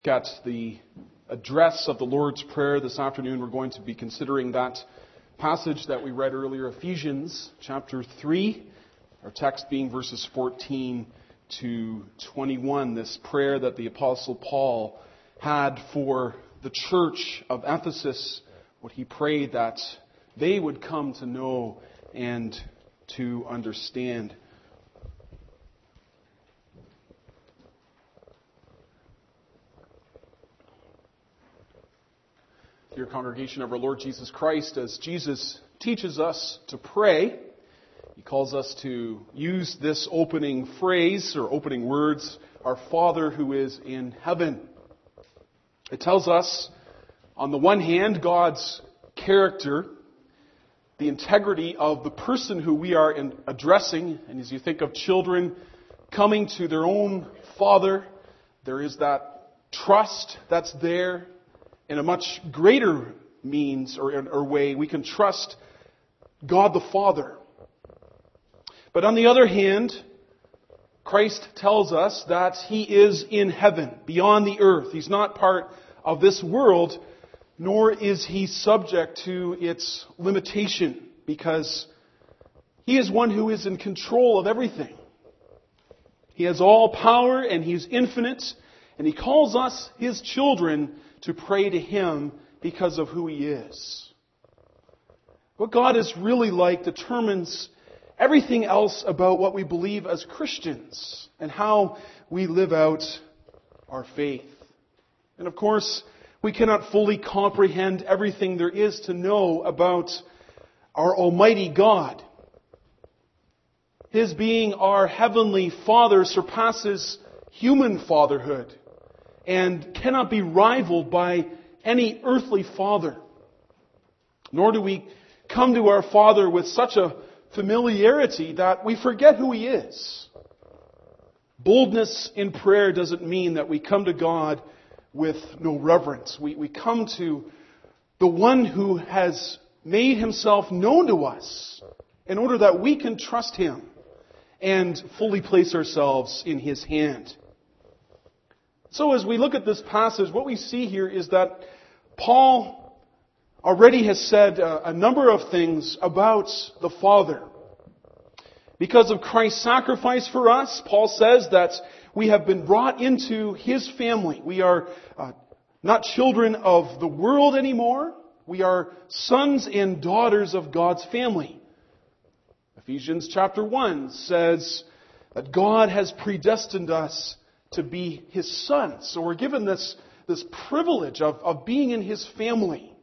At the address of the Lord's Prayer this afternoon, we're going to be considering that passage that we read earlier, Ephesians chapter 3, our text being verses 14 to 21, this prayer that the Apostle Paul had for the church of Ephesus, what he prayed that they would come to know and to understand. Dear congregation of our Lord Jesus Christ, as Jesus teaches us to pray, He calls us to use this opening phrase or opening words, our Father who is in heaven. It tells us, on the one hand, God's character, the integrity of the person who we are addressing. And as you think of children coming to their own father, there is that trust that's there. In a much greater means or way, we can trust God the Father. But on the other hand, Christ tells us that He is in heaven, beyond the earth. He's not part of this world, nor is He subject to its limitation, because He is one who is in control of everything. He has all power and He is infinite, and He calls us His children to pray to Him because of who He is. What God is really like determines everything else about what we believe as Christians and how we live out our faith. And of course, we cannot fully comprehend everything there is to know about our Almighty God. His being our Heavenly Father surpasses human fatherhood and cannot be rivaled by any earthly father. Nor do we come to our Father with such a familiarity that we forget who He is. Boldness in prayer doesn't mean that we come to God with no reverence. We come to the one who has made Himself known to us in order that we can trust Him and fully place ourselves in His hand. So as we look at this passage, what we see here is that Paul already has said a number of things about the Father. Because of Christ's sacrifice for us, Paul says that we have been brought into His family. We are not children of the world anymore. We are sons and daughters of God's family. Ephesians chapter 1 says that God has predestined us to be His sons. So we're given this privilege of being in His family.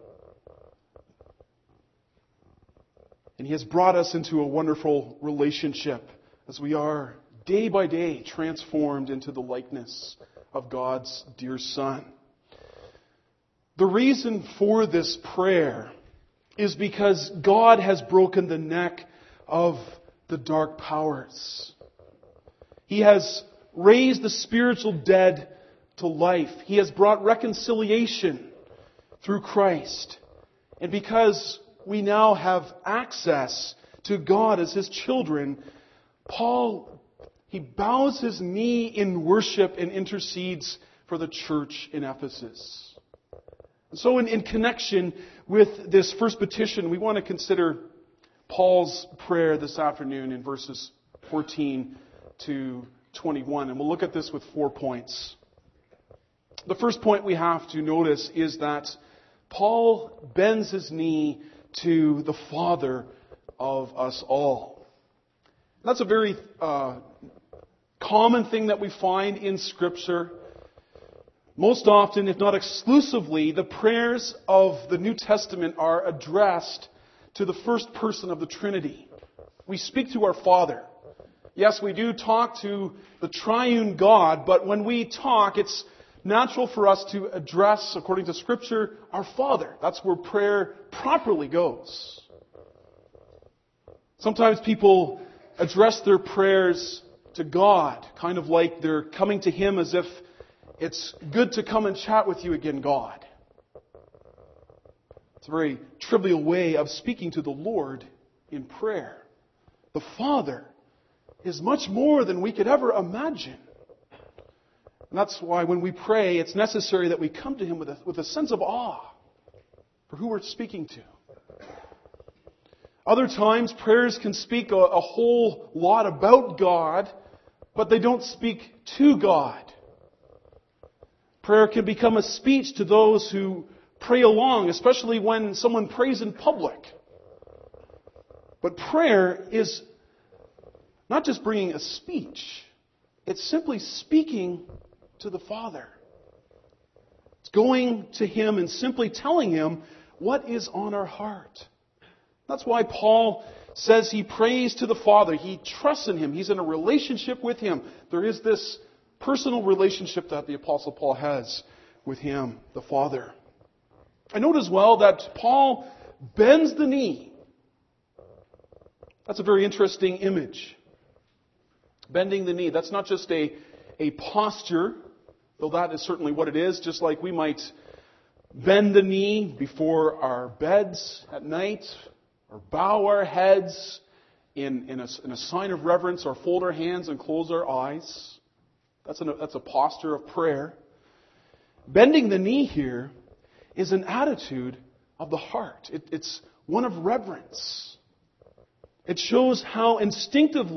And He has brought us into a wonderful relationship as we are day by day transformed into the likeness of God's dear Son. The reason for this prayer is because God has broken the neck of the dark powers. He has raised the spiritual dead to life. He has brought reconciliation through Christ. And because we now have access to God as His children, Paul, he bows his knee in worship and intercedes for the church in Ephesus. So in connection with this first petition, we want to consider Paul's prayer this afternoon in verses 14 to 21. And we'll look at this with 4 points. The first point we have to notice is that Paul bends his knee to the Father of us all. That's a very common thing that we find in Scripture. Most often, if not exclusively, the prayers of the New Testament are addressed to the first person of the Trinity. We speak to our Father. Yes, we do talk to the triune God, but when we talk, it's natural for us to address, according to Scripture, our Father. That's where prayer properly goes. Sometimes people address their prayers to God, kind of like they're coming to Him as if it's good to come and chat with you again, God. It's a very trivial way of speaking to the Lord in prayer. The Father is much more than we could ever imagine. And that's why when we pray, it's necessary that we come to Him with a sense of awe for who we're speaking to. Other times, prayers can speak a whole lot about God, but they don't speak to God. Prayer can become a speech to those who pray along, especially when someone prays in public. But prayer is not just bringing a speech. It's simply speaking to the Father. It's going to Him and simply telling Him what is on our heart. That's why Paul says he prays to the Father. He trusts in Him. He's in a relationship with Him. There is this personal relationship that the Apostle Paul has with Him, the Father. I note as well that Paul bends the knee. That's a very interesting image. Bending the knee. That's not just a posture, though that is certainly what it is, just like we might bend the knee before our beds at night, or bow our heads in a sign of reverence, or fold our hands and close our eyes. That's a posture of prayer. Bending the knee here is an attitude of the heart. It's one of reverence. It shows how instinctive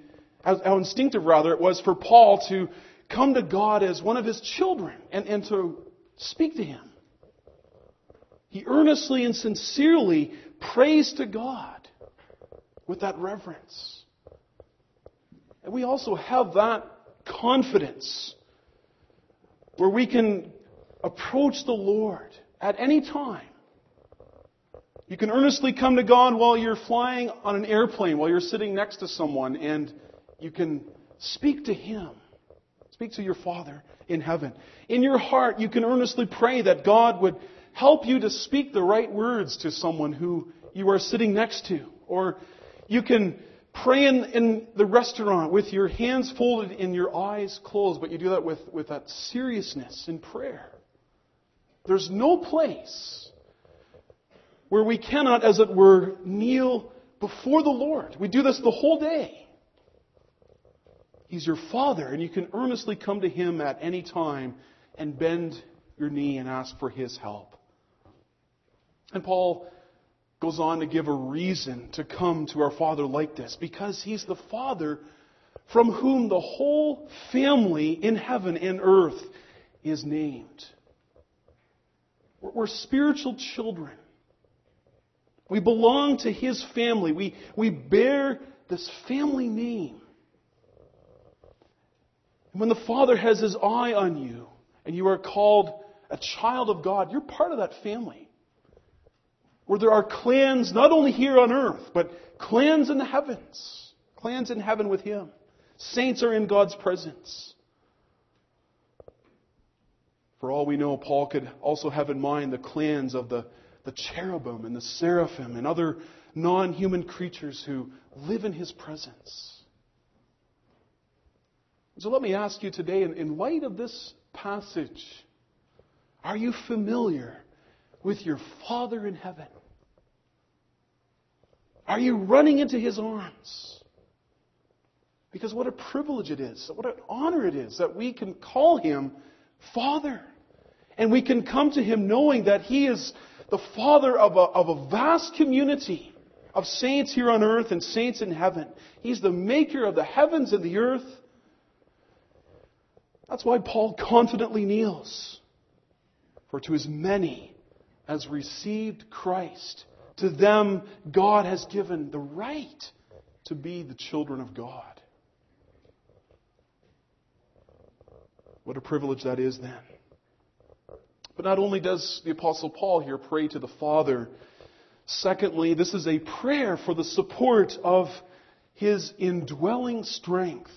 it was for Paul to come to God as one of his children and to speak to Him. He earnestly and sincerely prays to God with that reverence. And we also have that confidence where we can approach the Lord at any time. You can earnestly come to God while you're flying on an airplane, while you're sitting next to someone, and you can speak to Him. Speak to your Father in heaven. In your heart, you can earnestly pray that God would help you to speak the right words to someone who you are sitting next to. Or you can pray in the restaurant with your hands folded and your eyes closed, but you do that with that seriousness in prayer. There's no place where we cannot, as it were, kneel before the Lord. We do this the whole day. He's your Father, and you can earnestly come to Him at any time and bend your knee and ask for His help. And Paul goes on to give a reason to come to our Father like this, because He's the Father from whom the whole family in heaven and earth is named. We're spiritual children. We belong to His family. We bear this family name. And when the Father has His eye on you and you are called a child of God, you're part of that family. Where there are clans not only here on earth, but clans in the heavens. Clans in heaven with Him. Saints are in God's presence. For all we know, Paul could also have in mind the clans of the cherubim and the seraphim and other non-human creatures who live in His presence. So let me ask you today, in light of this passage, are you familiar with your Father in heaven? Are you running into His arms? Because what a privilege it is, what an honor it is that we can call Him Father. And we can come to Him knowing that He is the Father of a vast community of saints here on earth and saints in heaven. He's the maker of the heavens and the earth. That's why Paul confidently kneels. For to as many as received Christ, to them God has given the right to be the children of God. What a privilege that is then. But not only does the Apostle Paul here pray to the Father, secondly, this is a prayer for the support of His indwelling strength.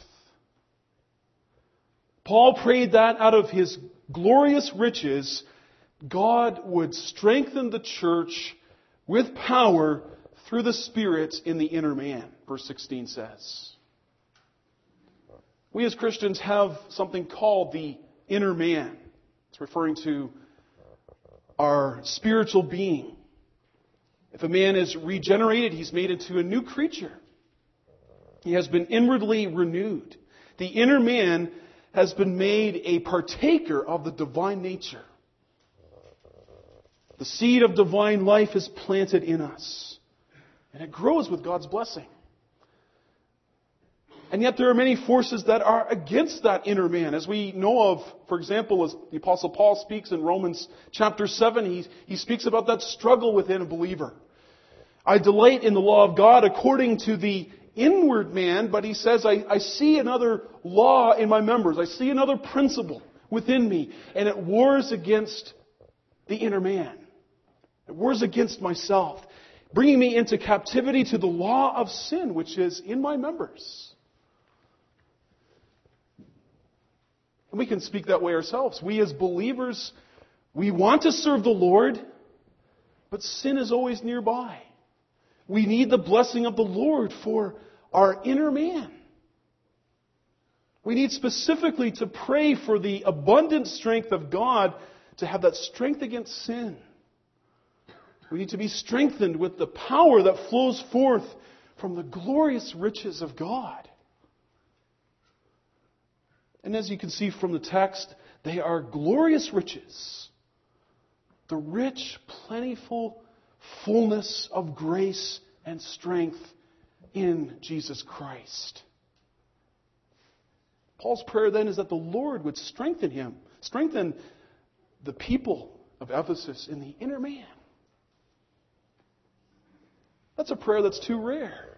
Paul prayed that out of His glorious riches, God would strengthen the church with power through the Spirit in the inner man, verse 16 says. We as Christians have something called the inner man. It's referring to our spiritual being. If a man is regenerated, he's made into a new creature. He has been inwardly renewed. The inner man has been made a partaker of the divine nature. The seed of divine life is planted in us, and it grows with God's blessing. And yet there are many forces that are against that inner man. As we know of, for example, as the Apostle Paul speaks in Romans chapter 7, he speaks about that struggle within a believer. I delight in the law of God according to the inward man, but he says, I see another law in my members. I see another principle within me, and it wars against the inner man. It wars against myself, bringing me into captivity to the law of sin, which is in my members. And we can speak that way ourselves. We as believers, we want to serve the Lord, but sin is always nearby. We need the blessing of the Lord for our inner man. We need specifically to pray for the abundant strength of God to have that strength against sin. We need to be strengthened with the power that flows forth from the glorious riches of God. And as you can see from the text, they are glorious riches. The rich, plentiful fullness of grace and strength in Jesus Christ. Paul's prayer then is that the Lord would strengthen him, strengthen the people of Ephesus in the inner man. That's a prayer that's too rare.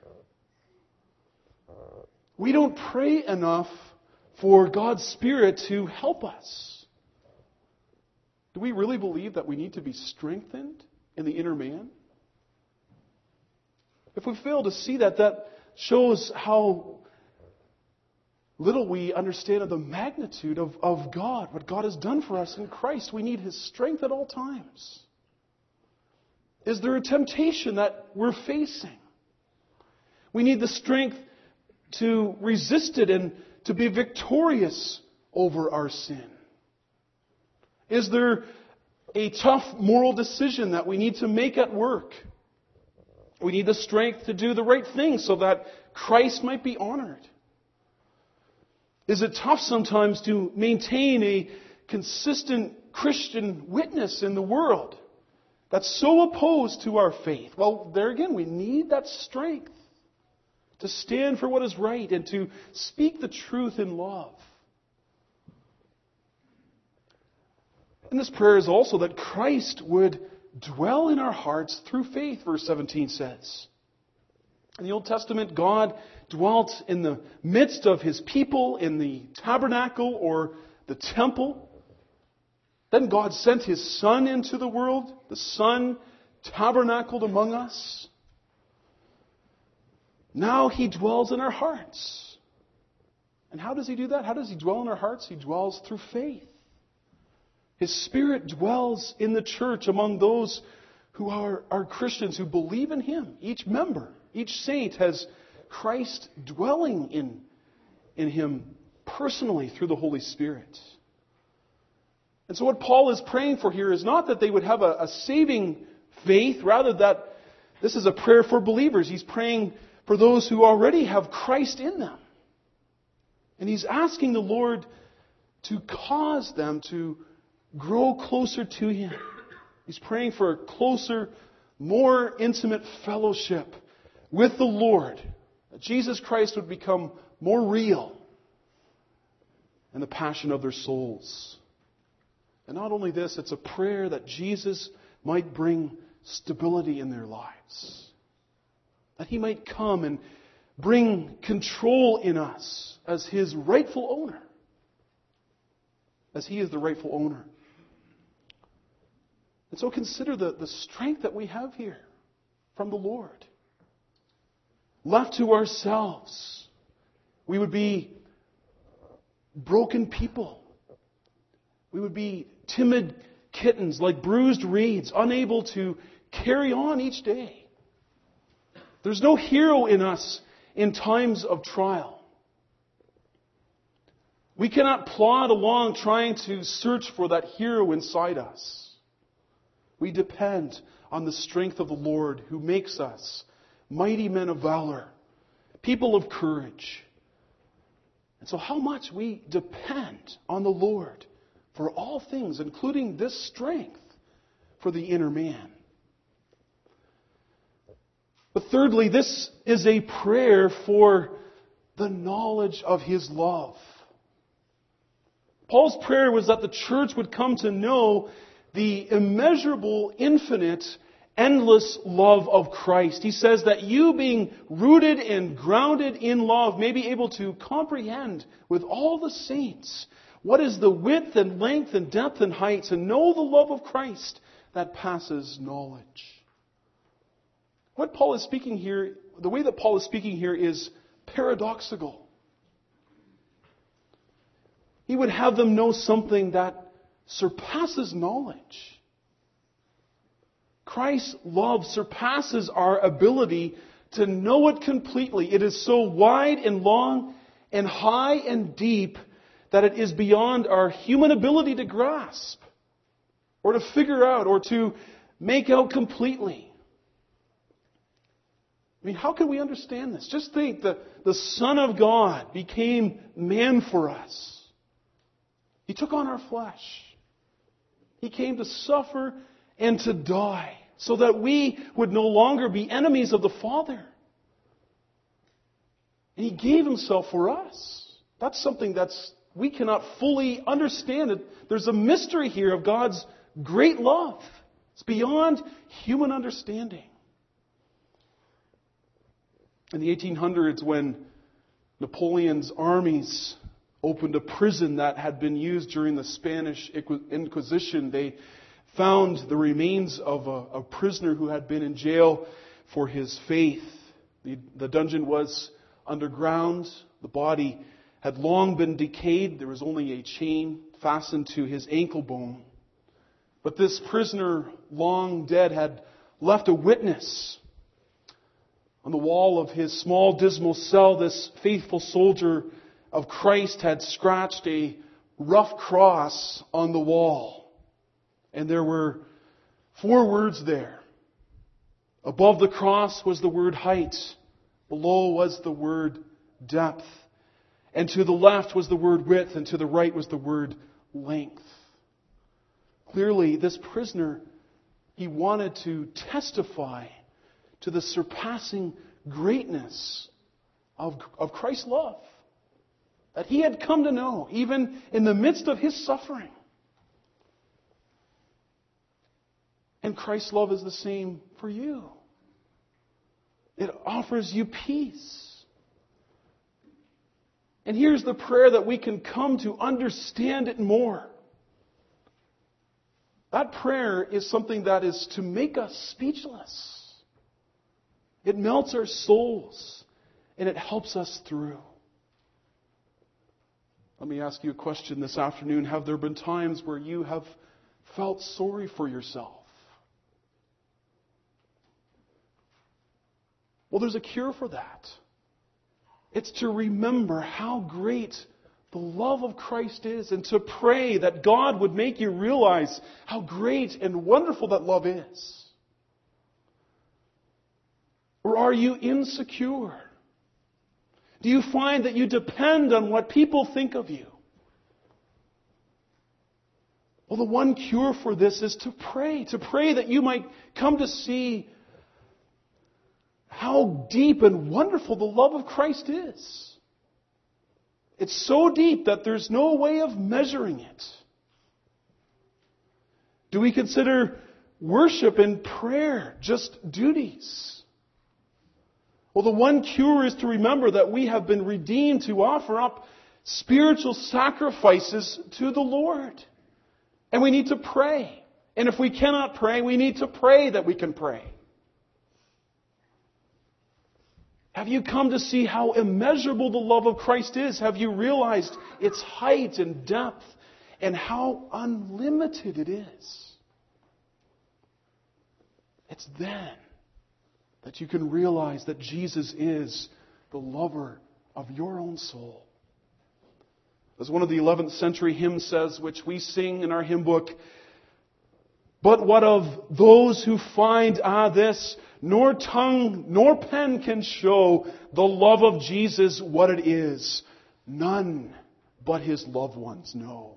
We don't pray enough for God's Spirit to help us. Do we really believe that we need to be strengthened in the inner man? If we fail to see that, that shows how little we understand of the magnitude of God, what God has done for us in Christ. We need His strength at all times. Is there a temptation that we're facing? We need the strength to resist it and to be victorious over our sin. Is there a tough moral decision that we need to make at work? We need the strength to do the right thing so that Christ might be honored. Is it tough sometimes to maintain a consistent Christian witness in the world that's so opposed to our faith? Well, there again, we need that strength to stand for what is right and to speak the truth in love. And this prayer is also that Christ would dwell in our hearts through faith, verse 17 says. In the Old Testament, God dwelt in the midst of His people in the tabernacle or the temple. Then God sent His Son into the world. The Son tabernacled among us. Now He dwells in our hearts. And how does He do that? How does He dwell in our hearts? He dwells through faith. His Spirit dwells in the church among those who are Christians, who believe in Him. Each member, each saint has Christ dwelling in him personally through the Holy Spirit. And so what Paul is praying for here is not that they would have a saving faith, rather that this is a prayer for believers. He's praying for those who already have Christ in them. And he's asking the Lord to cause them to grow closer to Him. He's praying for a closer, more intimate fellowship with the Lord. That Jesus Christ would become more real in the passion of their souls. And not only this, it's a prayer that Jesus might bring stability in their lives. That He might come and bring control in us as His rightful owner. As He is the rightful owner. And so consider the strength that we have here from the Lord. Left to ourselves, we would be broken people. We would be timid kittens like bruised reeds, unable to carry on each day. There's no hero in us in times of trial. We cannot plod along trying to search for that hero inside us. We depend on the strength of the Lord who makes us mighty men of valor, people of courage. And so how much we depend on the Lord for all things, including this strength for the inner man. But thirdly, this is a prayer for the knowledge of His love. Paul's prayer was that the church would come to know the immeasurable, infinite, endless love of Christ. He says that you, being rooted and grounded in love, may be able to comprehend with all the saints what is the width and length and depth and height, to know the love of Christ that passes knowledge. What Paul is speaking here, the way that Paul is speaking here is paradoxical. He would have them know something that surpasses knowledge. Christ's love surpasses our ability to know it completely. It is so wide and long and high and deep that it is beyond our human ability to grasp or to figure out or to make out completely. I mean, how can we understand this? Just think that the Son of God became man for us. He took on our flesh. He came to suffer and to die so that we would no longer be enemies of the Father. And He gave Himself for us. That's something we cannot fully understand. There's a mystery here of God's great love. It's beyond human understanding. In the 1800s, when Napoleon's armies opened a prison that had been used during the Spanish Inquisition, they found the remains of a prisoner who had been in jail for his faith. The dungeon was underground. The body had long been decayed. There was only a chain fastened to his ankle bone. But this prisoner, long dead, had left a witness. On the wall of his small, dismal cell, this faithful soldier of Christ had scratched a rough cross on the wall. And there were 4 words there. Above the cross was the word height. Below was the word depth. And to the left was the word width. And to the right was the word length. Clearly, this prisoner, he wanted to testify to the surpassing greatness of Christ's love that he had come to know, even in the midst of his suffering. And Christ's love is the same for you. It offers you peace. And here's the prayer that we can come to understand it more. That prayer is something that is to make us speechless. It melts our souls, and it helps us through. Let me ask you a question this afternoon. Have there been times where you have felt sorry for yourself? Well, there's a cure for that. It's to remember how great the love of Christ is, and to pray that God would make you realize how great and wonderful that love is. Or are you insecure? Do you find that you depend on what people think of you? Well, the one cure for this is to pray that you might come to see how deep and wonderful the love of Christ is. It's so deep that there's no way of measuring it. Do we consider worship and prayer just duties? Well, the one cure is to remember that we have been redeemed to offer up spiritual sacrifices to the Lord. And we need to pray. And if we cannot pray, we need to pray that we can pray. Have you come to see how immeasurable the love of Christ is? Have you realized its height and depth and how unlimited it is? It's then that you can realize that Jesus is the lover of your own soul. As one of the 11th century hymns says, which we sing in our hymn book, "But what of those who find, this, nor tongue nor pen can show the love of Jesus what it is, none but His loved ones know.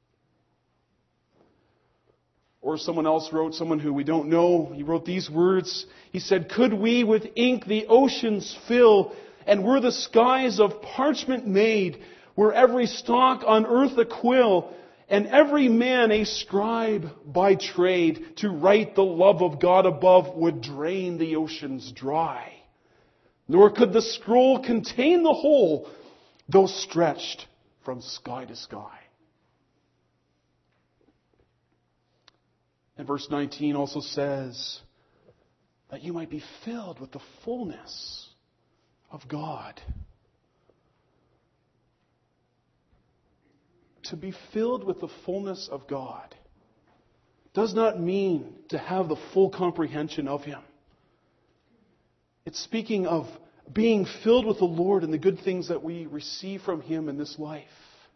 Or someone else wrote, someone who we don't know, he wrote these words. He said, "Could we with ink the oceans fill, and were the skies of parchment made, were every stalk on earth a quill, and every man a scribe by trade, to write the love of God above would drain the oceans dry. Nor could the scroll contain the whole, though stretched from sky to sky." And verse 19 also says that you might be filled with the fullness of God. To be filled with the fullness of God does not mean to have the full comprehension of Him. It's speaking of being filled with the Lord and the good things that we receive from Him in this life.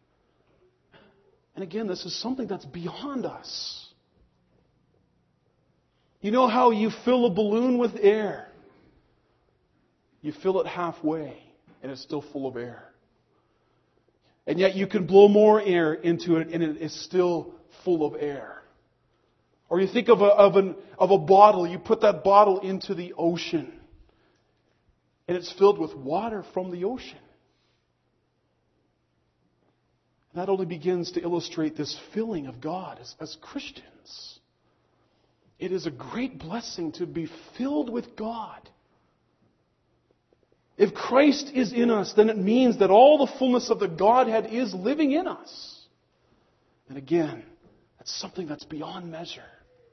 And again, this is something that's beyond us. You know how you fill a balloon with air? You fill it halfway and it's still full of air. And yet you can blow more air into it and it is still full of air. Or you think of a bottle. You put that bottle into the ocean and it's filled with water from the ocean. And that only begins to illustrate this filling of God as Christians. It is a great blessing to be filled with God. If Christ is in us, then it means that all the fullness of the Godhead is living in us. And again, that's something that's beyond measure.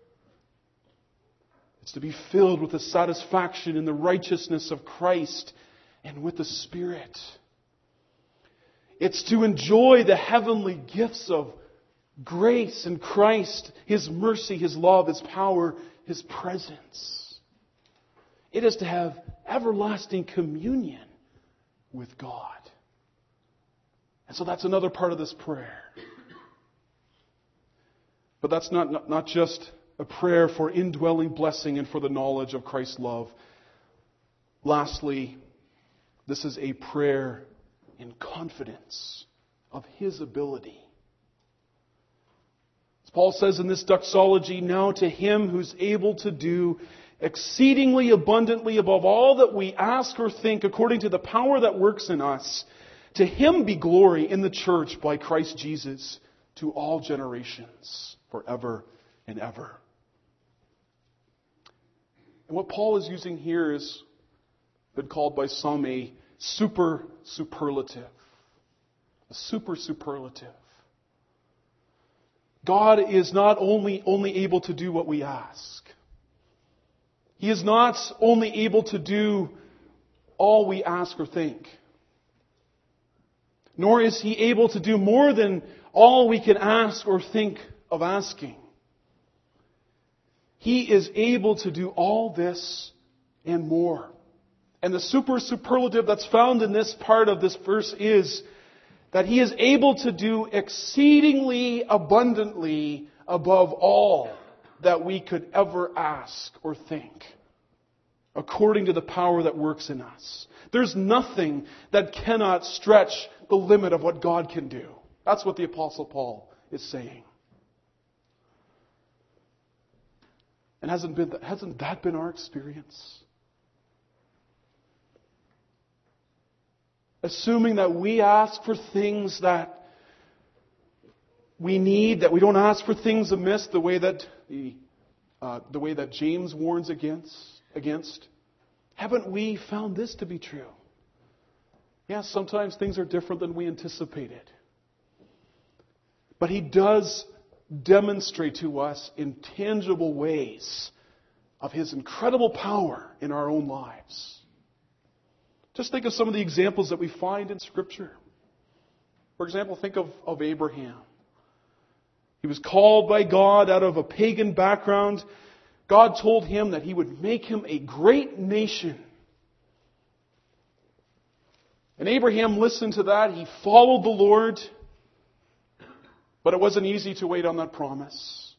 It's to be filled with the satisfaction in the righteousness of Christ and with the Spirit. It's to enjoy the heavenly gifts of grace in Christ, His mercy, His love, His power, His presence. It is to have everlasting communion with God. And so that's another part of this prayer. But that's not just a prayer for indwelling blessing and for the knowledge of Christ's love. Lastly, this is a prayer in confidence of His ability. As Paul says in this doxology, "Now to Him who's able to do exceedingly abundantly above all that we ask or think, according to the power that works in us, to Him be glory in the church by Christ Jesus to all generations, forever and ever." And what Paul is using here has been called by some a superlative. A superlative. God is not only able to do what we ask. He is not only able to do all we ask or think. Nor is He able to do more than all we can ask or think of asking. He is able to do all this and more. And the superlative that's found in this part of this verse is that He is able to do exceedingly abundantly above all that we could ever ask or think, according to the power that works in us. There's nothing that cannot stretch the limit of what God can do. That's what the Apostle Paul is saying. And hasn't that been our experience? Assuming that we ask for things that we need, that we don't ask for things amiss, the way that James warns against. Haven't we found this to be true? Yes, sometimes things are different than we anticipated. But He does demonstrate to us in tangible ways of His incredible power in our own lives. Just think of some of the examples that we find in Scripture. For example, think of Abraham. He was called by God out of a pagan background. God told him that He would make him a great nation. And Abraham listened to that. He followed the Lord. But it wasn't easy to wait on that promise.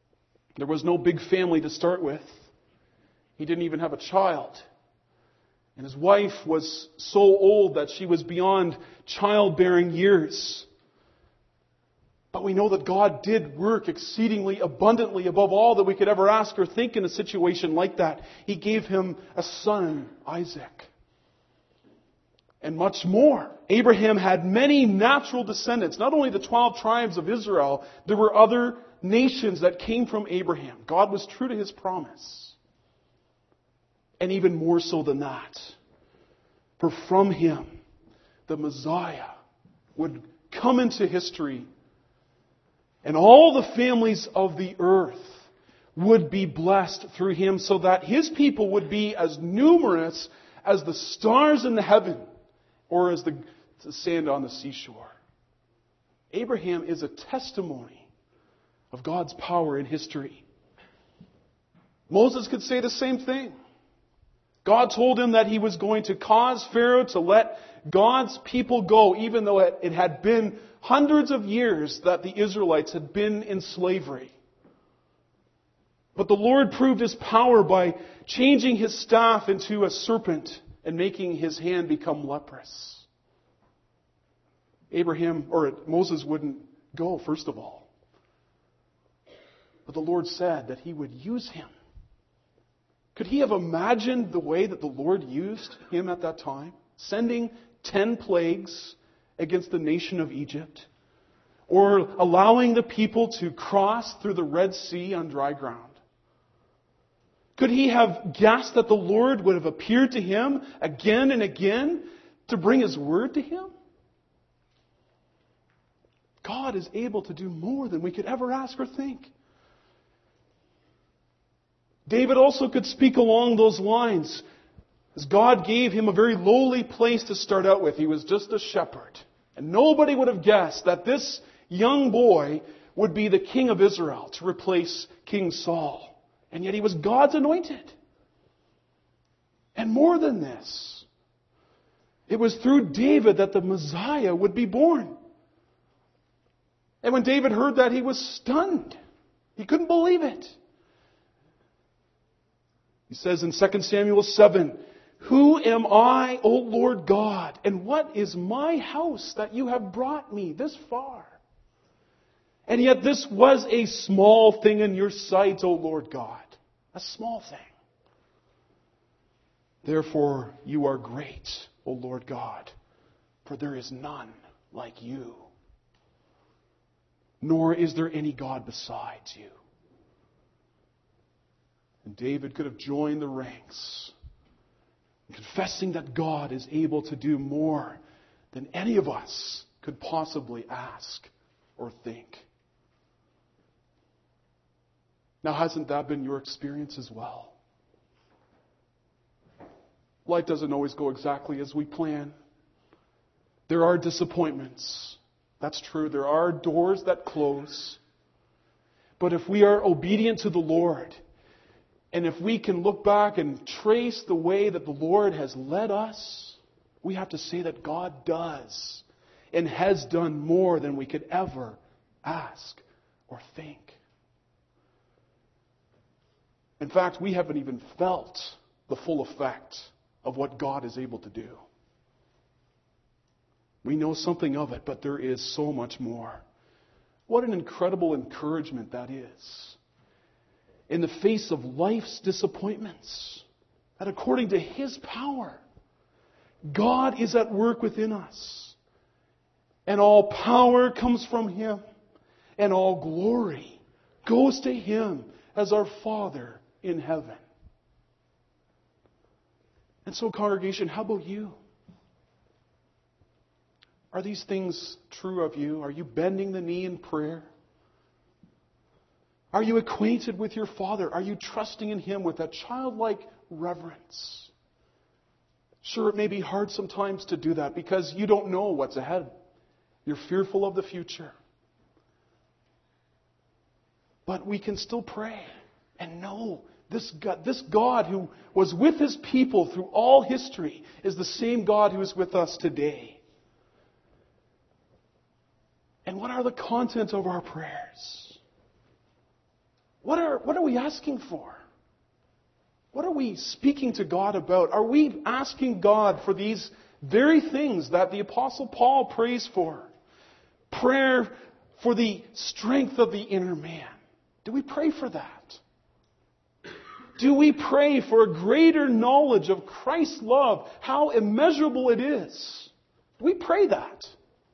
There was no big family to start with. He didn't even have a child. And his wife was so old that she was beyond childbearing years. But we know that God did work exceedingly abundantly above all that we could ever ask or think in a situation like that. He gave him a son, Isaac. And much more. Abraham had many natural descendants. Not only the 12 tribes of Israel, there were other nations that came from Abraham. God was true to his promise. And even more so than that. For from him, the Messiah would come into history. And all the families of the earth would be blessed through him, so that his people would be as numerous as the stars in the heaven, or as the sand on the seashore. Abraham is a testimony of God's power in history. Moses could say the same thing. God told him that he was going to cause Pharaoh to let God's people go, even though it had been hundreds of years that the Israelites had been in slavery. But the Lord proved his power by changing his staff into a serpent and making his hand become leprous. Moses wouldn't go, first of all. But the Lord said that he would use him. Could he have imagined the way that the Lord used him at that time? Sending 10 plagues against the nation of Egypt, or allowing the people to cross through the Red Sea on dry ground. Could he have guessed that the Lord would have appeared to him again and again to bring his word to him? God is able to do more than we could ever ask or think. David also could speak along those lines, as God gave him a very lowly place to start out with. He was just a shepherd. And nobody would have guessed that this young boy would be the king of Israel to replace King Saul. And yet he was God's anointed. And more than this, it was through David that the Messiah would be born. And when David heard that, he was stunned. He couldn't believe it. He says in 2 Samuel 7, "Who am I, O Lord God, and what is my house that you have brought me this far? And yet this was a small thing in your sight, O Lord God." A small thing. "Therefore you are great, O Lord God, for there is none like you. Nor is there any God besides you." And David could have joined the ranks, confessing that God is able to do more than any of us could possibly ask or think. Now, hasn't that been your experience as well? Life doesn't always go exactly as we plan. There are disappointments. That's true. There are doors that close. But if we are obedient to the Lord, and if we can look back and trace the way that the Lord has led us, we have to say that God does and has done more than we could ever ask or think. In fact, we haven't even felt the full effect of what God is able to do. We know something of it, but there is so much more. What an incredible encouragement that is. In the face of life's disappointments, that according to His power, God is at work within us. And all power comes from Him. And all glory goes to Him as our Father in heaven. And so, congregation, how about you? Are these things true of you? Are you bending the knee in prayer? Are you acquainted with your Father? Are you trusting in Him with that childlike reverence? Sure, it may be hard sometimes to do that because you don't know what's ahead. You're fearful of the future. But we can still pray and know this God who was with His people through all history is the same God who is with us today. And what are the content of our prayers? What are we asking for? What are we speaking to God about? Are we asking God for these very things that the Apostle Paul prays for? Prayer for the strength of the inner man. Do we pray for that? Do we pray for a greater knowledge of Christ's love, how immeasurable it is? Do we pray that?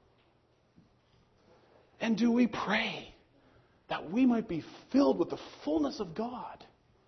And do we pray that we might be filled with the fullness of God?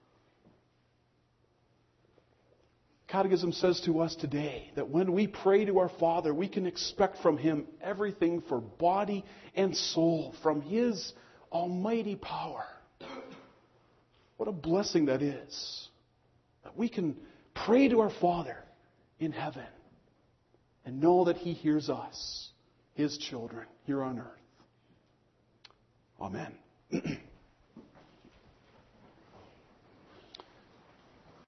Catechism says to us today that when we pray to our Father, we can expect from Him everything for body and soul, from His almighty power. What a blessing that is, that we can pray to our Father in heaven and know that He hears us, His children, here on earth. Amen.